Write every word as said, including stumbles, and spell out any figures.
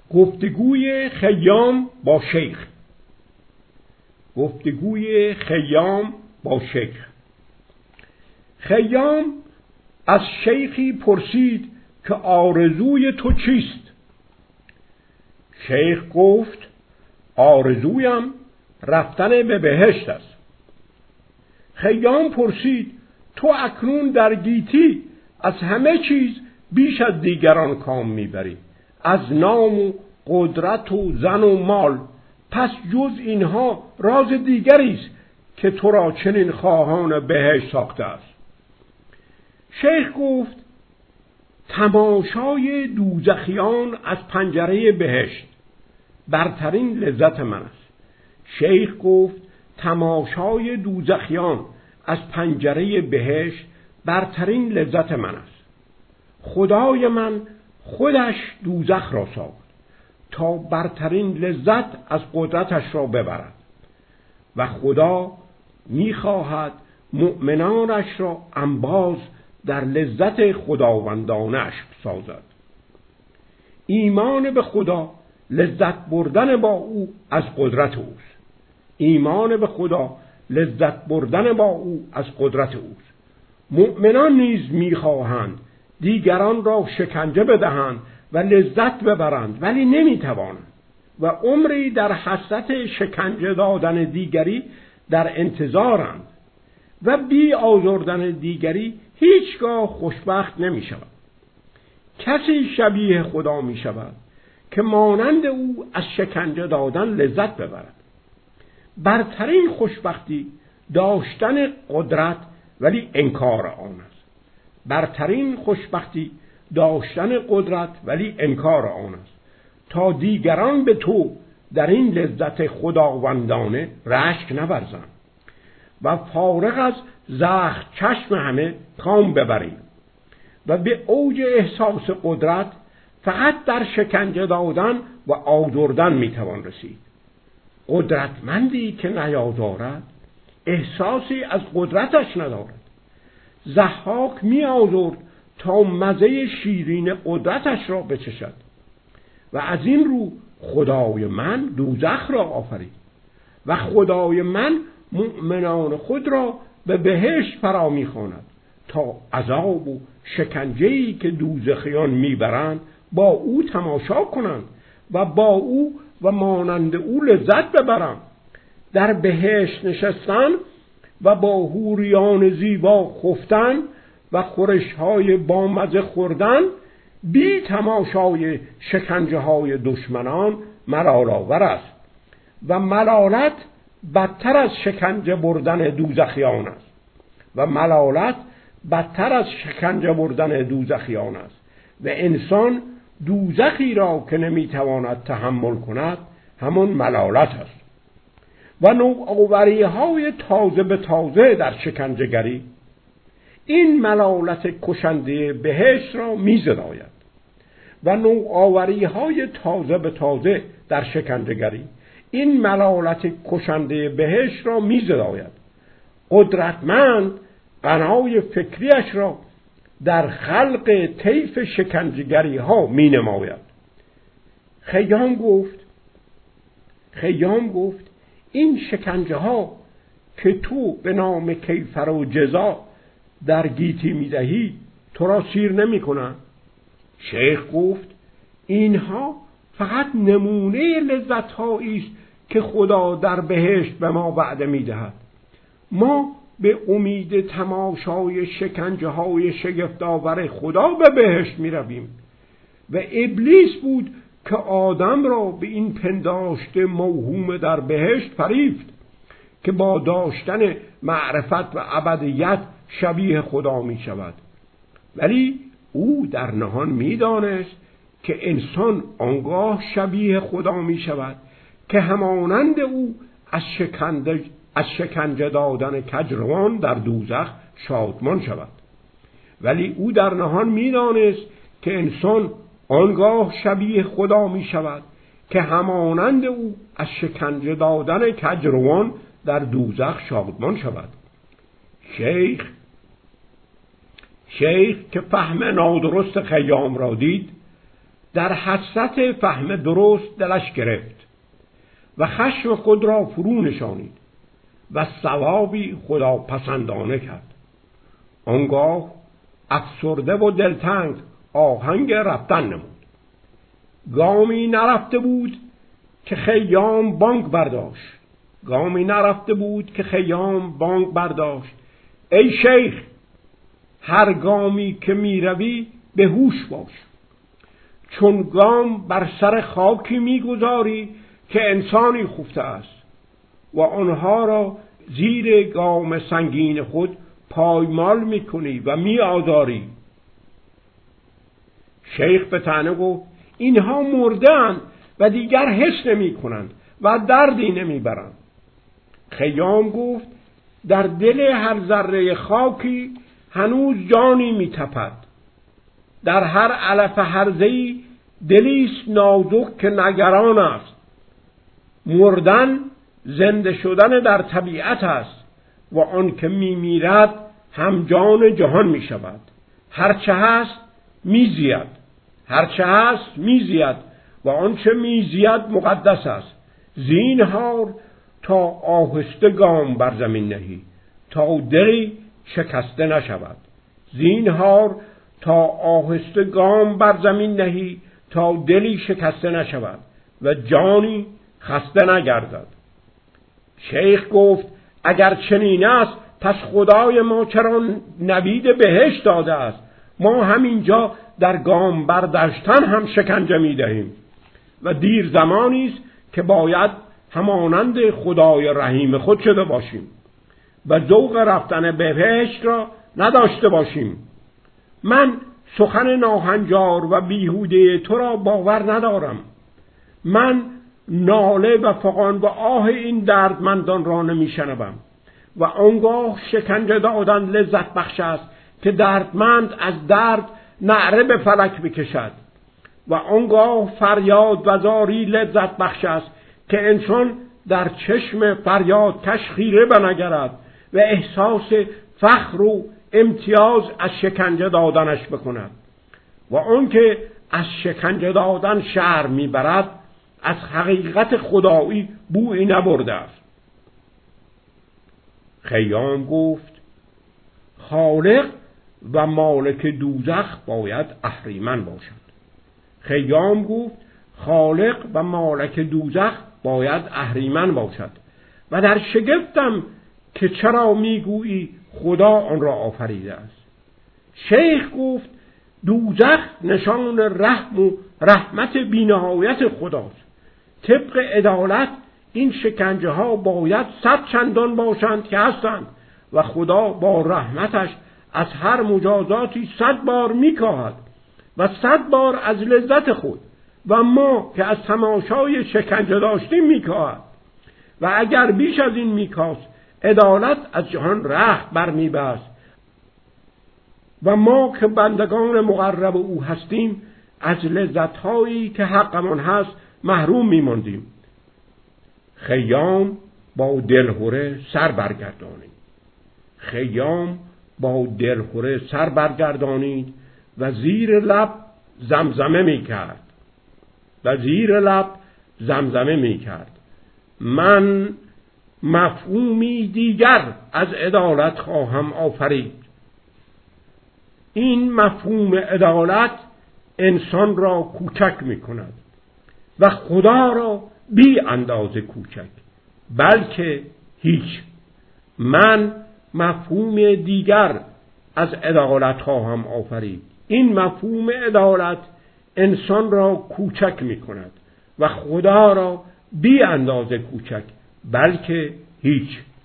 گفتگوی خیام با شیخ. گفتگوی خیام با شیخ. خیام از شیخی پرسید که آرزوی تو چیست؟ شیخ گفت آرزویم رفتن به بهشت است. خیام پرسید تو اکنون در گیتی از همه چیز بیش از دیگران کام میبری، از نام و قدرت و زن و مال، پس جز اینها راز دیگری است که تو را چنین خواهان بهشت ساخته است. شیخ گفت تماشای دوزخیان از پنجره بهشت برترین لذت من است. شیخ گفت تماشای دوزخیان از پنجره بهشت برترین لذت من است. خدای من خودش دوزخ را ساخت تا برترین لذت از قدرتش را ببرد و خدا می‌خواهد مؤمنانش را انباز در لذت خداوندانش سازد. ایمان به خدا لذت بردن با او از قدرت اوست. ایمان به خدا لذت بردن با او از قدرت اوست. مؤمنان نیز می‌خواهند دیگران را شکنجه بدهند و لذت ببرند، ولی نمی‌توانند و عمری در حسرت شکنجه دادن دیگری در انتظارند و بی آزردن دیگری هیچگاه خوشبخت نمی شود. کسی شبیه خدا می شود که مانند او از شکنجه دادن لذت ببرد. برترین خوشبختی داشتن قدرت ولی انکار آن است. برترین خوشبختی داشتن قدرت ولی انکار آن است تا دیگران به تو در این لذت خداوندانه رشک نورزند و فارغ از زخم چشم همه کام ببریم و به اوج احساس قدرت فقط در شکنجه دادن و آزردن میتوان رسید. قدرتمندی که نیازارد احساسی از قدرتش ندارد. ضحاک می آزرد تا مزه شیرین قدرتش را بچشد و از این رو خدای من دوزخ را آفرید و خدای من مؤمنان خود را به بهشت فرا می‌خواند تا عذاب و شکنجه‌ای که دوزخیان میبرند با او تماشا کنند و با او و مانند او لذت ببرند. در بهشت نشستن و با حوریان زیبا خفتن و خورش‌های بامزه خوردن بی تماشای شکنجه‌های دشمنان ملال‌آور است و ملالت بدتر از شکنجه بردن دوزخیان است و ملالت بدتر از شکنجه بردن دوزخیان است و انسان دوزخی را که نمیتواند تحمل کند همون ملالت است. و نوآوری‌های تازه به تازه در شکنجهگری این ملالت کشنده بهشت را می‌زداید و نوآوری‌های تازه به تازه در شکنجهگری این ملالت کشنده بهشت را می‌زداید. قدرتمند بنای فکریش را در خلق طیف شکنجهگری ها می نماید. خیام گفت خیام گفت این شکنجه ها که تو به نام کیفر و جزا در گیتی می دهی تو را سیر نمی کنن. شیخ گفت اینها فقط نمونه لذت هایی است که خدا در بهشت به ما وعده می دهد. ما به امید تماشای شکنجه های شگفت‌آور خدا به بهشت می رویم و ابلیس بود که آدم را به این پنداشته موهوم در بهشت فریفت که با داشتن معرفت و ابدیت شبیه خدا می شود. ولی او در نهان می دانست که انسان آنگاه شبیه خدا می شود که همانند او از شکنجه از شکنجه دادن کجروان در دوزخ شادمان شود. ولی او در نهان می دانست که انسان آنگاه شبیه خدا می شود که همانند او از شکنجه دادن کجروان در دوزخ شادمان شود. شیخ شیخ که فهم نادرست خیام را دید در حسرت فهم درست دلش گرفت و خشم خود را فرو نشانید و ثوابی خدا پسندانه کرد. آنگاه افسرده و دلتنگ آهنگ رفتن نمود. گامی نرفته بود که خیام بانگ برداشت. گامی نرفته بود که خیام بانگ برداشت. ای شیخ، هر گامی که می روی به هوش باش، چون گام بر سر خاکی می گذاری که انسانی خفته است و آنها را زیر گام سنگین خود پایمال می کنی و می آزاری. شیخ به طعنه گفت اینها مرده‌اند و دیگر حس نمی کنند و دردی نمی برند. خیام گفت در دل هر ذره خاکی هنوز جانی می تپد. در هر علف هرزه‌ای دلیست نازک که نگران است. مردن زنده شدن در طبیعت است و آن که می میرد هم جان جهان می شود. هرچه هست می زید، هرچه هست می زید و آنچه می زید مقدس است. زینهار تا آهسته گام بر زمین نهی تا دلی شکسته نشود. زینهار تا آهسته گام بر زمین نهی تا دلی شکسته نشود و جانی خسته نگردد. شیخ گفت اگر چنین است پس خدای ما چرا نوید بهشت داده است؟ ما همینجا در گام برداشتن هم شکنجه می دهیم و دیر زمانی است که باید همانند خدای رحیم خود شده باشیم و ذوق رفتن به بهشت را نداشته باشیم. من سخن ناهنجار و بیهوده تو را باور ندارم. من ناله و فغان و آه این دردمندان را نمی شنوم و آنگاه شکنجه دادن لذت بخش است که دردمند از درد نعره به فلک بکشد و آنگاه فریاد و زاری لذت بخش است که انسان در چشم فریاد کش خیره بنگرد و احساس فخر و امتیاز از شکنجه دادنش بکند و آن که از شکنجه دادن شرم میبرد از حقیقت خدایی بویی نبرده است. خیام گفت خالق و مالک دوزخ باید اهریمن باشد. خیام گفت خالق و مالک دوزخ باید اهریمن باشد و در شگفتم که چرا میگویی خدا آن را آفریده است. شیخ گفت دوزخ نشان رحم و رحمت بی‌نهایت خداست. طبق عدالت این شکنجه ها باید صد چندان باشند که هستند و خدا با رحمتش از هر مجازاتی صد بار میکاهد و صد بار از لذت خود و ما که از تماشای شکنجه داشتیم میکاهد و اگر بیش از این میکاست عدالت از جهان رخت برمیبست و ما که بندگان مقرب او هستیم از لذتهایی که حقمان هست محروم میماندیم. خیام با دلهره سر برگردانید. خیام با دلهره سر برگردانید و زیر لب زمزمه میکرد و زیر لب زمزمه میکرد من مفهومی دیگر از عدالت خواهم آفرید. این مفهوم عدالت انسان را کوچک می کند و خدا را بی اندازه کوچک، بلکه هیچ. من مفهوم دیگر از عدالت خواهم آفرید. این مفهوم عدالت انسان را کوچک می کند و خدا را بی اندازه کوچک، بلکه هیچ.